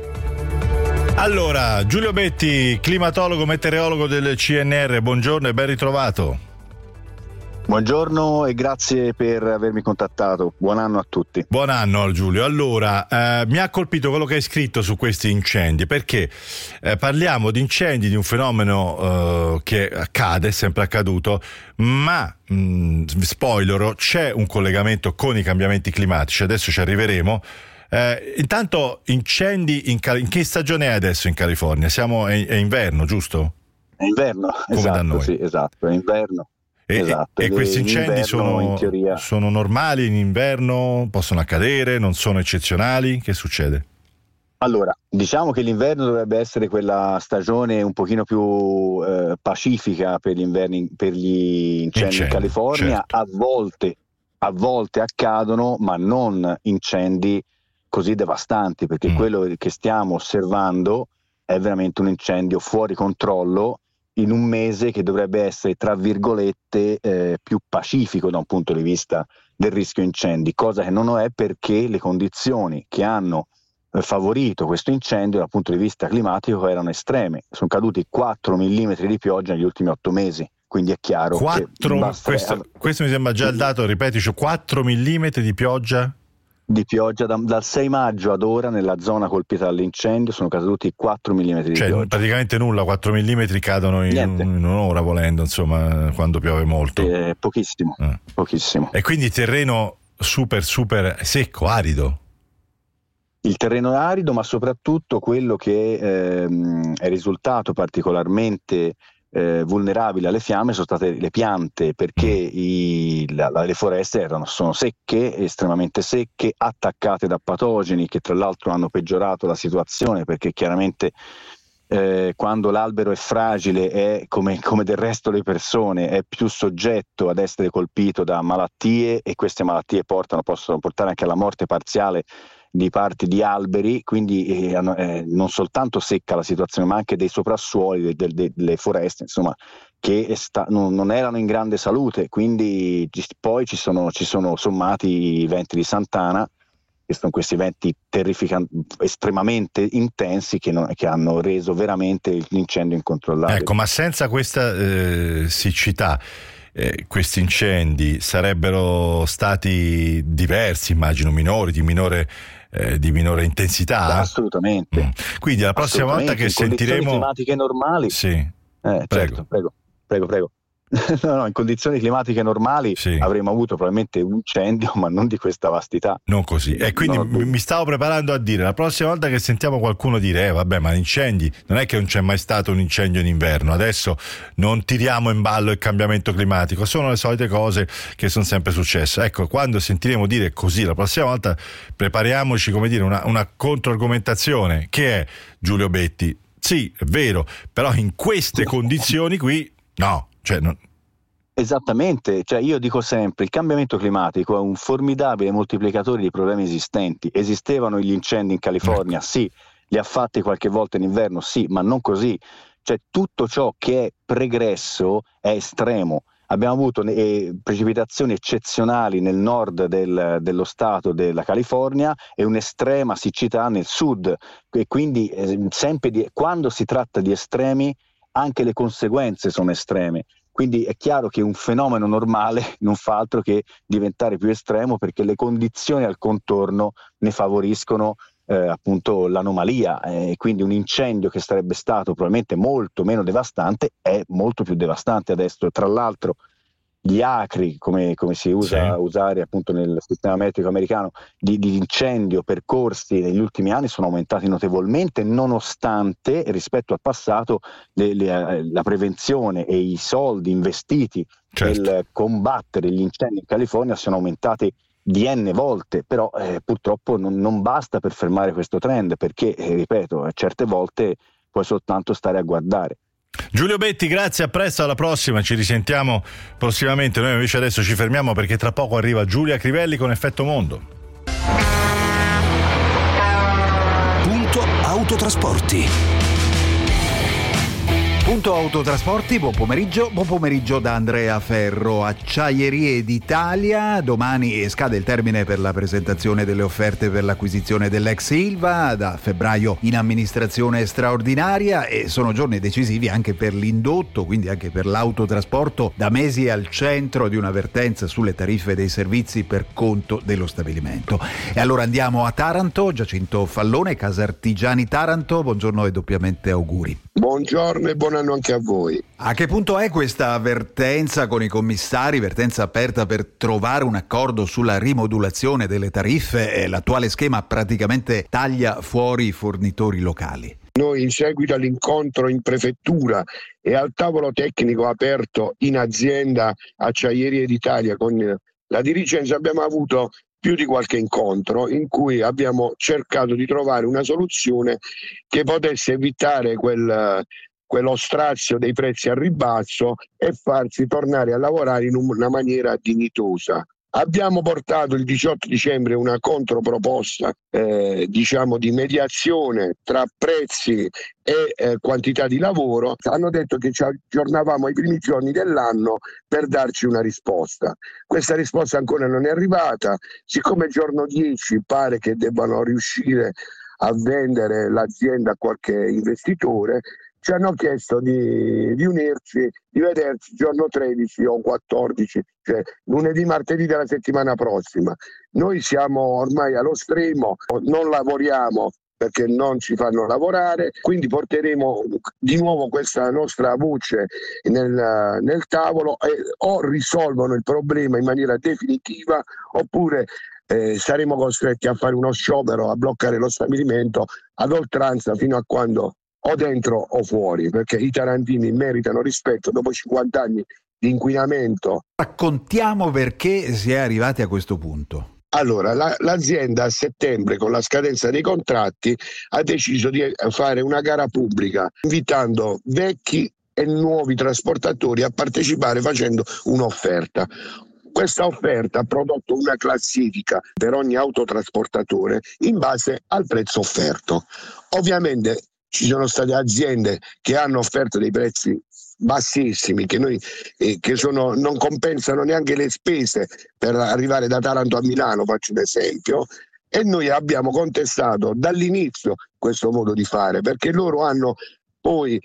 Allora, Giulio Betti, climatologo, meteorologo del CNR, buongiorno e ben ritrovato. Buongiorno e grazie per avermi contattato. Buon anno a tutti. Buon anno Giulio. Allora, mi ha colpito quello che hai scritto su questi incendi, perché parliamo di incendi, di un fenomeno che accade, è sempre accaduto, ma spoiler, c'è un collegamento con i cambiamenti climatici, adesso ci arriveremo. Intanto incendi in che stagione è adesso in California? È inverno, giusto? È inverno, come esatto, da noi. Sì, esatto, è inverno. Esatto, e questi incendi sono normali in inverno? Possono accadere? Non sono eccezionali? Che succede? Allora, diciamo che l'inverno dovrebbe essere quella stagione un pochino più pacifica per gli incendi in California. Certo. A volte accadono, ma non incendi così devastanti, perché quello che stiamo osservando è veramente un incendio fuori controllo in un mese che dovrebbe essere, tra virgolette, più pacifico da un punto di vista del rischio incendi, cosa che non è, perché le condizioni che hanno favorito questo incendio dal punto di vista climatico erano estreme. Sono caduti 4 mm di pioggia negli ultimi 8 mesi, quindi è chiaro che questo mi sembra già il dato, ripeti, 4 mm di pioggia? Di pioggia dal 6 maggio ad ora nella zona colpita dall'incendio sono caduti 4 mm di pioggia. Praticamente nulla, 4 mm cadono in un'ora volendo, insomma, quando piove molto. Pochissimo. E quindi terreno super secco, arido. Il terreno è arido, ma soprattutto quello che è risultato particolarmente vulnerabili alle fiamme sono state le piante, perché le foreste sono secche, estremamente secche, attaccate da patogeni che tra l'altro hanno peggiorato la situazione, perché chiaramente quando l'albero è fragile è come del resto le persone, è più soggetto ad essere colpito da malattie, e queste malattie possono portare anche alla morte parziale di parti di alberi, quindi non soltanto secca la situazione, ma anche dei soprassuoli delle foreste, insomma, che non erano in grande salute. Quindi poi ci sono sommati i venti di Sant'Ana, che sono questi venti estremamente intensi che hanno reso veramente l'incendio incontrollabile. Ecco, ma senza questa siccità, questi incendi sarebbero stati diversi, immagino, minori, di minore intensità? Assolutamente. Quindi la prossima volta che sentiremo in condizioni climatiche normali. Sì. Certo, prego. No, in condizioni climatiche normali avremmo avuto probabilmente un incendio, ma non di questa vastità. Non così. E quindi mi stavo preparando a dire, la prossima volta che sentiamo qualcuno dire vabbè, ma incendi, non è che non c'è mai stato un incendio in inverno, adesso non tiriamo in ballo il cambiamento climatico, sono le solite cose che sono sempre successe. Ecco, quando sentiremo dire così la prossima volta, prepariamoci, come dire, una controargomentazione, che è, Giulio Betti, sì, è vero, però in queste condizioni qui no. Esattamente, io dico sempre, il cambiamento climatico è un formidabile moltiplicatore di problemi esistenti. Esistevano gli incendi in California, sì, li ha fatti qualche volta in inverno, sì, ma non così. Tutto ciò che è pregresso è estremo. Abbiamo avuto precipitazioni eccezionali nel nord dello stato della California e un'estrema siccità nel sud, e quindi quando si tratta di estremi anche le conseguenze sono estreme. Quindi è chiaro che un fenomeno normale non fa altro che diventare più estremo, perché le condizioni al contorno ne favoriscono appunto l'anomalia, quindi un incendio che sarebbe stato probabilmente molto meno devastante è molto più devastante adesso. Tra l'altro gli acri, come si usa usare appunto nel sistema metrico americano, di incendio percorsi negli ultimi anni sono aumentati notevolmente, nonostante rispetto al passato la prevenzione e i soldi investiti nel combattere gli incendi in California sono aumentati di n volte, però purtroppo non basta per fermare questo trend, perché ripeto, certe volte puoi soltanto stare a guardare. Giulio Betti, grazie, a presto, alla prossima, ci risentiamo prossimamente. Noi invece adesso ci fermiamo perché tra poco arriva Giulia Crivelli con Effetto Mondo. Punto Autotrasporti. Punto Autotrasporti, buon pomeriggio da Andrea Ferro. Acciaierie d'Italia, domani scade il termine per la presentazione delle offerte per l'acquisizione dell'ex Ilva, da febbraio in amministrazione straordinaria, e sono giorni decisivi anche per l'indotto, quindi anche per l'autotrasporto, da mesi al centro di una vertenza sulle tariffe dei servizi per conto dello stabilimento. E allora andiamo a Taranto, Giacinto Fallone, Casa Artigiani Taranto, buongiorno e doppiamente auguri. Buongiorno e buon anno anche a voi. A che punto è questa vertenza con i commissari, vertenza aperta per trovare un accordo sulla rimodulazione delle tariffe? L'attuale schema praticamente taglia fuori i fornitori locali. Noi, in seguito all'incontro in prefettura e al tavolo tecnico aperto in azienda Acciaierie d'Italia con la dirigenza, abbiamo avuto più di qualche incontro in cui abbiamo cercato di trovare una soluzione che potesse evitare quello strazio dei prezzi a ribasso e farci tornare a lavorare in una maniera dignitosa. Abbiamo portato il 18 dicembre una controproposta di mediazione tra prezzi e quantità di lavoro. Hanno detto che ci aggiornavamo ai primi giorni dell'anno per darci una risposta. Questa risposta ancora non è arrivata. Siccome il giorno 10 pare che debbano riuscire a vendere l'azienda a qualche investitore, ci hanno chiesto di unirci, di vederci il giorno 13 o 14, cioè lunedì, martedì della settimana prossima. Noi siamo ormai allo stremo, non lavoriamo perché non ci fanno lavorare, quindi porteremo di nuovo questa nostra voce nel tavolo e o risolvono il problema in maniera definitiva oppure saremo costretti a fare uno sciopero, a bloccare lo stabilimento ad oltranza fino a quando o dentro o fuori, perché i tarantini meritano rispetto dopo 50 anni di inquinamento. Raccontiamo perché si è arrivati a questo punto. Allora, l'azienda a settembre, con la scadenza dei contratti, ha deciso di fare una gara pubblica, invitando vecchi e nuovi trasportatori a partecipare facendo un'offerta. Questa offerta ha prodotto una classifica per ogni autotrasportatore in base al prezzo offerto. Ovviamente ci sono state aziende che hanno offerto dei prezzi bassissimi che non compensano neanche le spese per arrivare da Taranto a Milano, faccio un esempio, e noi abbiamo contestato dall'inizio questo modo di fare, perché loro hanno poi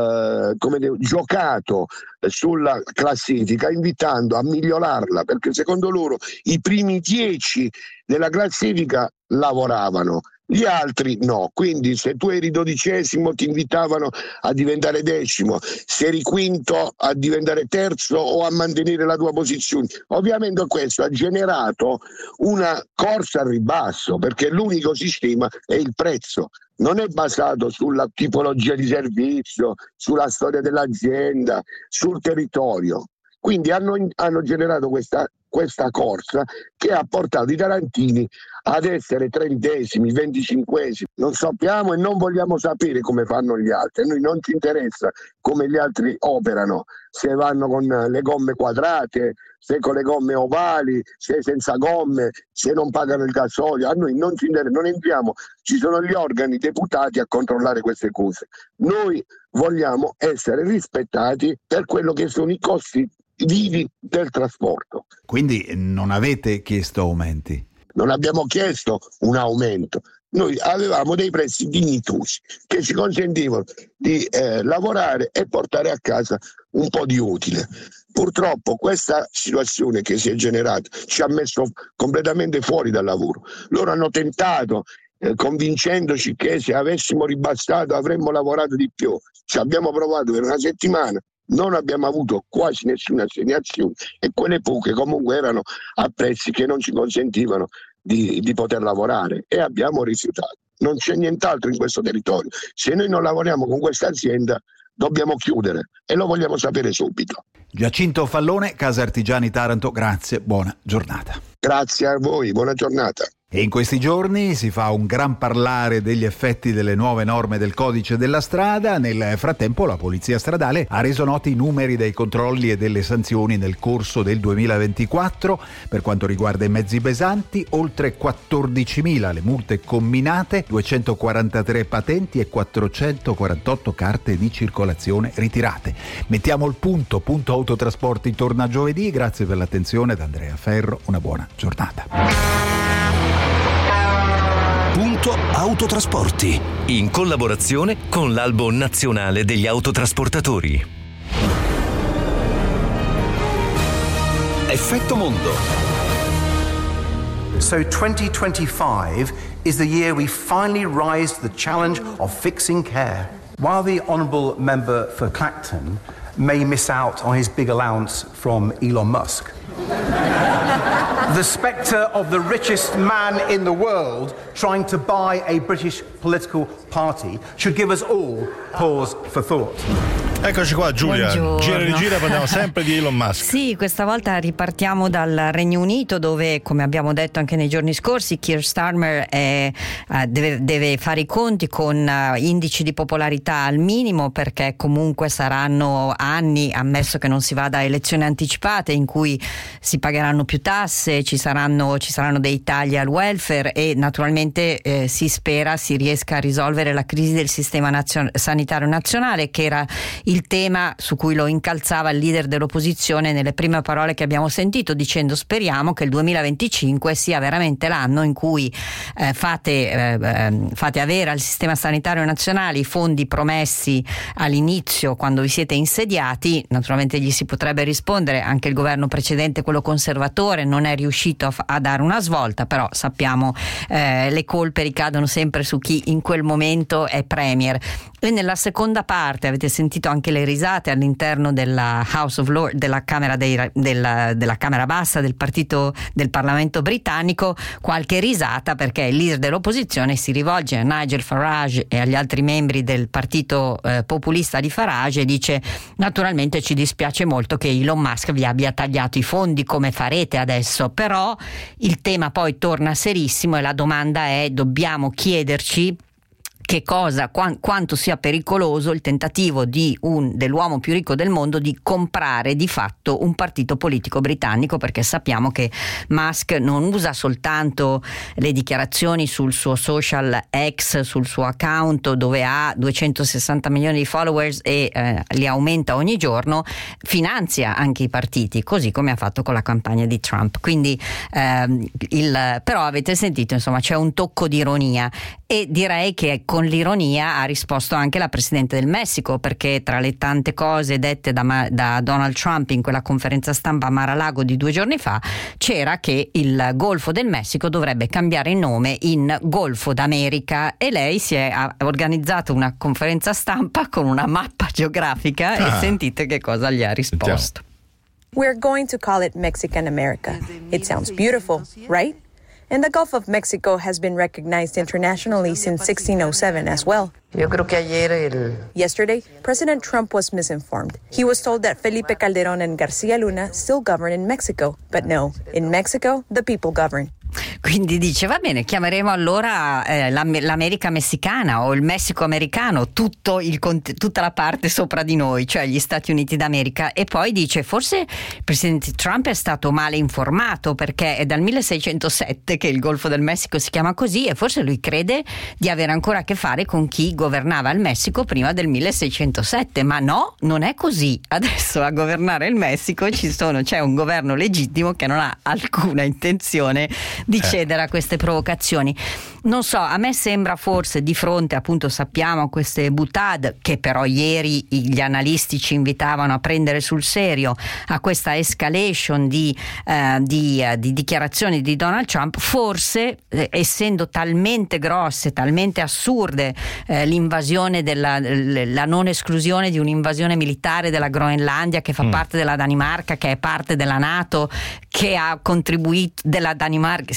giocato sulla classifica invitando a migliorarla, perché secondo loro i primi 10 della classifica lavoravano, gli altri no, quindi se tu eri 12° ti invitavano a diventare 10°, se eri 5° a diventare 3° o a mantenere la tua posizione. Ovviamente questo ha generato una corsa al ribasso, perché l'unico sistema è il prezzo, non è basato sulla tipologia di servizio, sulla storia dell'azienda, sul territorio. Quindi hanno generato questa corsa che ha portato i tarantini ad essere 30°, 25°. Non sappiamo e non vogliamo sapere come fanno gli altri. A noi non ci interessa come gli altri operano, se vanno con le gomme quadrate, se con le gomme ovali, se senza gomme, se non pagano il gasolio. A noi non ci interessa, non entriamo. Ci sono gli organi deputati a controllare queste cose. Noi vogliamo essere rispettati per quello che sono i costi vivi del trasporto. Quindi non avete chiesto aumenti? Non abbiamo chiesto un aumento, noi avevamo dei prezzi dignitosi che ci consentivano di lavorare e portare a casa un po' di utile. Purtroppo questa situazione che si è generata ci ha messo completamente fuori dal lavoro. Loro hanno tentato convincendoci che se avessimo ribassato avremmo lavorato di più. Ci abbiamo provato per una settimana, non abbiamo avuto quasi nessuna assegnazione e quelle poche comunque erano a prezzi che non ci consentivano di poter lavorare e abbiamo rifiutato. Non c'è nient'altro in questo territorio. Se noi non lavoriamo con questa azienda dobbiamo chiudere e lo vogliamo sapere subito. Giacinto Fallone, Casa Artigiani Taranto, grazie, buona giornata. Grazie a voi, buona giornata. E in questi giorni si fa un gran parlare degli effetti delle nuove norme del codice della strada. Nel frattempo la Polizia Stradale ha reso noti i numeri dei controlli e delle sanzioni nel corso del 2024. Per quanto riguarda i mezzi pesanti, oltre 14.000 le multe comminate, 243 patenti e 448 carte di circolazione ritirate. Mettiamo il punto Autotrasporti torna giovedì. Grazie per l'attenzione da Andrea Ferro, una buona giornata. Punto Autotrasporti, in collaborazione con l'Albo Nazionale degli Autotrasportatori. Effetto Mondo. So 2025 is the year we finally rise to the challenge of fixing care. While the Honourable Member for Clacton may miss out on his big allowance from Elon Musk, the spectre of the richest man in the world trying to buy a British political party should give us all pause for thought. Eccoci qua, Giulia. Buongiorno. Gira e rigira, parliamo sempre di Elon Musk. Sì, questa volta ripartiamo dal Regno Unito, dove, come abbiamo detto anche nei giorni scorsi, Keir Starmer deve fare i conti con indici di popolarità al minimo, perché comunque saranno anni, ammesso che non si vada a elezioni anticipate, in cui si pagheranno più tasse, ci saranno dei tagli al welfare e naturalmente si spera si riesca a risolvere la crisi del sistema sanitario nazionale, che era il tema su cui lo incalzava il leader dell'opposizione nelle prime parole che abbiamo sentito, dicendo: speriamo che il 2025 sia veramente l'anno in cui fate avere al sistema sanitario nazionale i fondi promessi all'inizio, quando vi siete insediati. Naturalmente gli si potrebbe rispondere: anche il governo precedente, quello conservatore, non è riuscito a dare una svolta, però sappiamo le colpe ricadono sempre su chi in quel momento è premier. E nella seconda parte avete sentito anche le risate all'interno della House of Lords, della Camera della Camera Bassa del Parlamento britannico, qualche risata perché il leader dell'opposizione si rivolge a Nigel Farage e agli altri membri del partito populista di Farage e dice: naturalmente ci dispiace molto che Elon Musk vi abbia tagliato i fondi, come farete adesso? Però il tema poi torna serissimo e la domanda è: dobbiamo chiederci che cosa, quanto sia pericoloso il tentativo dell'uomo più ricco del mondo di comprare di fatto un partito politico britannico, perché sappiamo che Musk non usa soltanto le dichiarazioni sul suo social X, sul suo account dove ha 260 milioni di followers e li aumenta ogni giorno, finanzia anche i partiti, così come ha fatto con la campagna di Trump. Quindi però avete sentito, insomma, c'è un tocco di ironia, e direi che con l'ironia ha risposto anche la Presidente del Messico, perché tra le tante cose dette da Donald Trump in quella conferenza stampa a Mar-a-Lago di 2 giorni fa c'era che il Golfo del Messico dovrebbe cambiare il nome in Golfo d'America, e lei ha organizzato una conferenza stampa con una mappa geografica e sentite che cosa gli ha risposto. We're going to call it Mexican America. It sounds beautiful, right? And the Gulf of Mexico has been recognized internationally since 1607 as well. Yo creo que Yesterday, President Trump was misinformed. He was told that Felipe Calderón and García Luna still govern in Mexico. But no, in Mexico, the people govern. Quindi dice: va bene, chiameremo allora l'America messicana o il Messico americano, tutta la parte sopra di noi, cioè gli Stati Uniti d'America. E poi dice: forse il presidente Trump è stato male informato, perché è dal 1607 che il Golfo del Messico si chiama così, e forse lui crede di avere ancora a che fare con chi governava il Messico prima del 1607, ma no, non è così. Adesso a governare il Messico c'è un governo legittimo che non ha alcuna intenzione di cedere a queste provocazioni. Non so, a me sembra forse di fronte, appunto, sappiamo, a queste boutade, che però ieri gli analisti ci invitavano a prendere sul serio, a questa escalation di dichiarazioni di Donald Trump, forse essendo talmente grosse, talmente assurde, l'invasione la non esclusione di un'invasione militare della Groenlandia, che fa parte della Danimarca, che è parte della NATO, che ha contribuito della Danimarca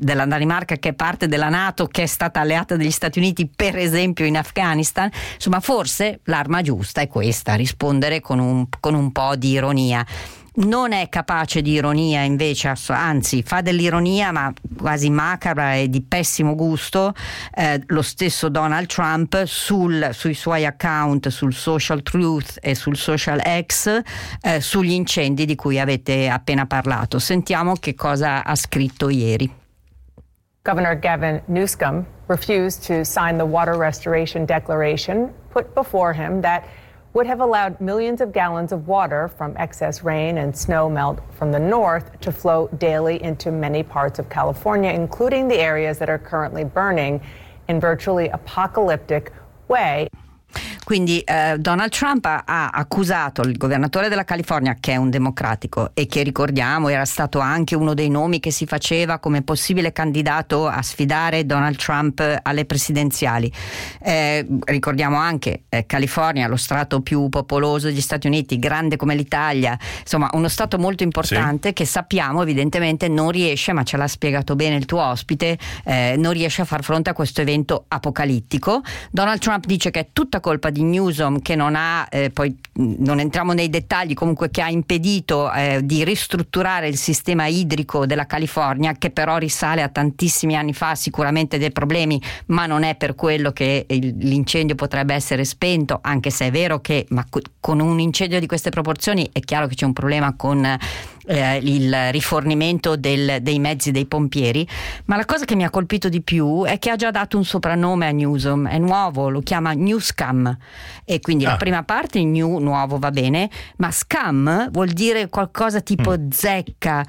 che è parte della NATO, che è stata alleata degli Stati Uniti, per esempio in Afghanistan. Insomma, forse l'arma giusta è questa, rispondere con un po' di ironia. Non è capace di ironia, invece, anzi fa dell'ironia ma quasi macabra e di pessimo gusto, lo stesso Donald Trump sui suoi account sul Social Truth e sul Social X, sugli incendi di cui avete appena parlato. Sentiamo che cosa ha scritto ieri. Governor Gavin Newsom refused to sign the water restoration declaration put before him that would have allowed millions of gallons of water from excess rain and snow melt from the north to flow daily into many parts of California, including the areas that are currently burning in virtually apocalyptic way. Quindi Donald Trump ha accusato il governatore della California, che è un democratico e che, ricordiamo, era stato anche uno dei nomi che si faceva come possibile candidato a sfidare Donald Trump alle presidenziali. Ricordiamo anche California, lo stato più popoloso degli Stati Uniti, grande come l'Italia, insomma uno stato molto importante, sì, che sappiamo evidentemente non riesce, ma ce l'ha spiegato bene il tuo ospite, non riesce a far fronte a questo evento apocalittico. Donald Trump dice che è tutta colpa di Newsom, che non ha, poi non entriamo nei dettagli, comunque che ha impedito di ristrutturare il sistema idrico della California, che però risale a tantissimi anni fa, sicuramente dei problemi, ma non è per quello che l'incendio potrebbe essere spento, anche se è vero che con un incendio di queste proporzioni è chiaro che c'è un problema con il rifornimento dei mezzi dei pompieri. Ma la cosa che mi ha colpito di più è che ha già dato un soprannome a Newsom, è nuovo, lo chiama New Scam, e quindi la prima parte, new, nuovo, va bene, ma scam vuol dire qualcosa tipo zecca,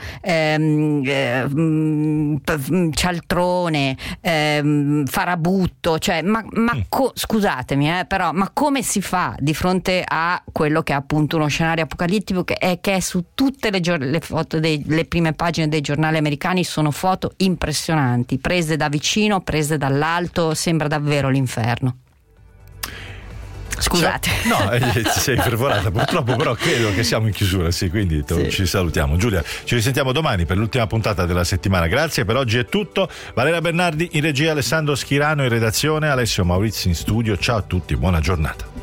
cialtrone, farabutto, cioè scusatemi, però ma come si fa di fronte a quello che è appunto uno scenario apocalittico che è su tutte le foto le prime pagine dei giornali americani? Sono foto impressionanti, prese da vicino, prese dall'alto, sembra davvero l'inferno. Scusate. Sei fervorata purtroppo, però credo che siamo in chiusura, sì, quindi ci salutiamo. Giulia, ci risentiamo domani per l'ultima puntata della settimana. Grazie, per oggi è tutto. Valeria Bernardi in regia, Alessandro Schirano in redazione, Alessio Maurizi in studio. Ciao a tutti, buona giornata.